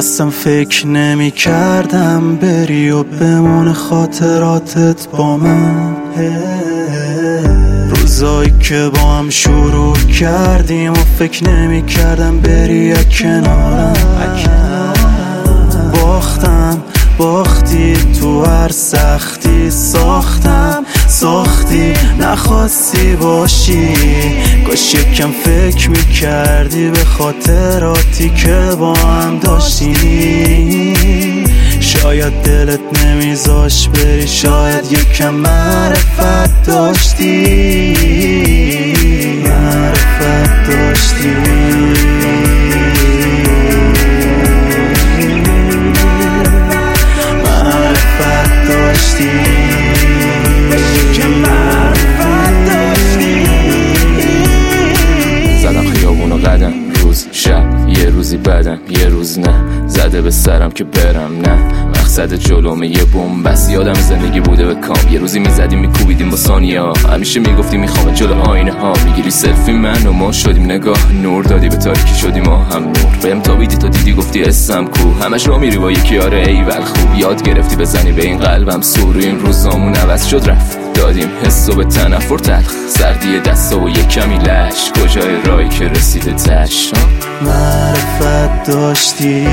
اصلا فکر نمی کردم بری و بمونه خاطراتت با من. روزایی که با هم شروع کردیم و فکر نمی کردم بری یا کنارم. باختی تو هر سختی، ساختی نخواستی باشی. کاش یکم فکر میکردی به خاطراتی که با هم داشتیم. شاید دلت نمیذاش بری، شاید یکم معرفت داشتی. زدم خیابون و قدم، روز شب یه روزی بدم یه روز نه. زده به سرم که برم نه، مقصد جلومه یه بومبست. یادم زندگی بوده به کام، یه روزی میزدیم میکوبیدیم با ثانیه ها. همیشه میگفتی میخوام جلو آینه ها، میگیری سلفی من و ما شدیم نگاه. نور دادی به تاریکی شدیم ما هم نور. بهم تابیدی تا دیدی گفتی اسم کو، همش رو میری با یکی آره ایول خوب. یاد گرفتی بزنی به این قلبم سور. این روزامون عوض شد رفت، دادیم حسو به تنفر تلخ. سردی دستا و یه کمی لش، کجای راهی که رسیده تش. معرفت داشتی،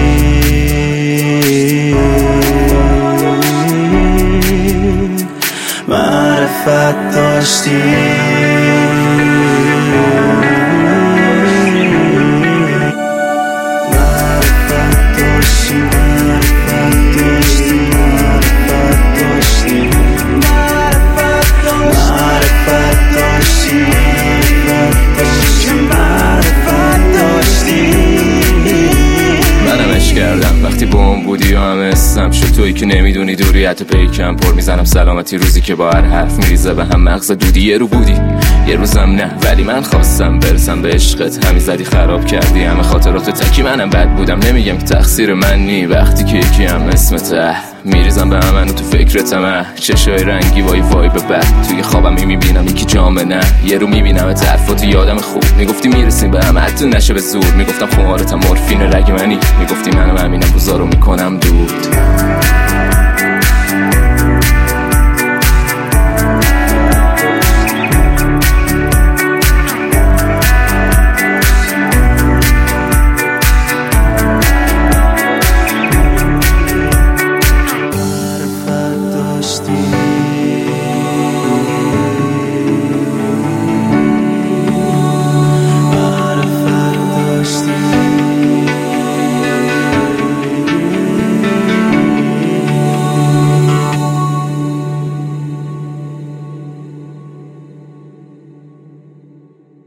معرفت داشتی. وقتی بوم بودی و همه اسم شد، تویی که نمیدونی دوری حتی پیکم پر میزنم سلامتی. روزی که با هر حرف میریزه به هم مغز دودی. یه رو بودی یه روزم نه، ولی من خواستم برسم به عشقت. همین زدی خراب کردی همه خاطرات تکی. منم بد بودم نمیگم که تقصیر من نی. وقتی که یکی هم اسمته میریزم به همه تو فکرتم. چشای رنگی وای وای به بد، توی خوابم میبینم یکی جامه نه. یه رو میبینم طرفاتو یادم خوب، میگفتی میرسیم به هم حتی نشه به زور. میگفتم خمارتم مورفین رگ منی، میگفتی منم همینم بزارو میکنم دود.